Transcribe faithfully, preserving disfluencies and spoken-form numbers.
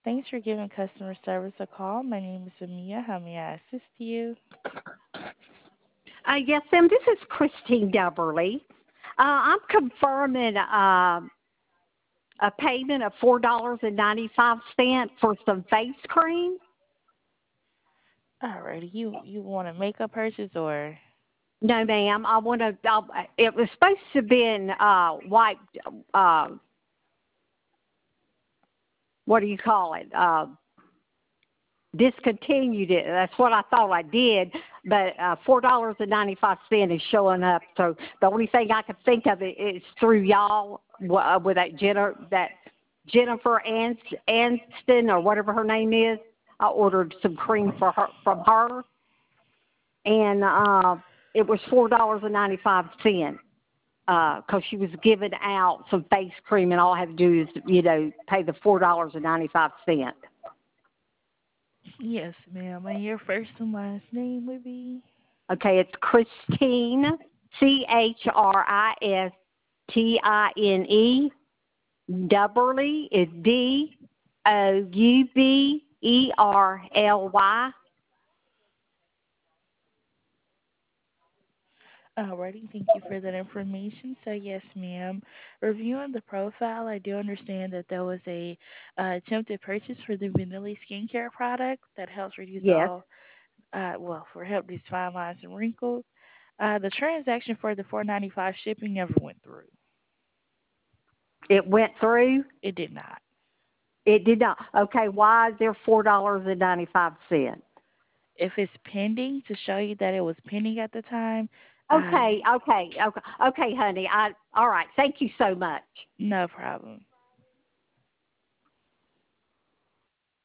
Thanks for giving customer service a call. My name is Amia. How may I assist you? Uh, yes, ma'am. This is Christine Dubberly. Uh, I'm confirming uh, a payment of four dollars and ninety five cents for some face cream. Alrighty, you you want to make a purchase or? No, ma'am. I want to. Uh, it was supposed to be in uh, wiped. Uh, what do you call it? Uh, discontinued it. That's what I thought I did, but uh, four dollars and ninety five cent is showing up. So the only thing I could think of it is through y'all uh, with that Jennifer, that Jennifer Anst- Anston or whatever her name is. I ordered some cream for her from her, and uh, it was four dollars and ninety five cent. Because she was giving out some face cream, and all I had to do is, you know, pay the four dollars and ninety five cent. Yes, ma'am. And your first and last name would be? Okay, it's Christine, C H R I S T I N E. Dubberly is D O U B E R L Y. Alrighty, thank you for that information. So yes, ma'am. Reviewing the profile, I do understand that there was a uh, attempted purchase for the Vanilla skincare product that helps reduce Yes, all, uh, well, for help these fine lines and wrinkles. Uh, the transaction for the four ninety five shipping never went through. it went through. It did not. It did not. Okay, why is there four dollars and ninety five cents? If it's pending to show you that it was pending at the time, uh, Okay, okay, okay, okay, honey. I all right. Thank you so much. no problem.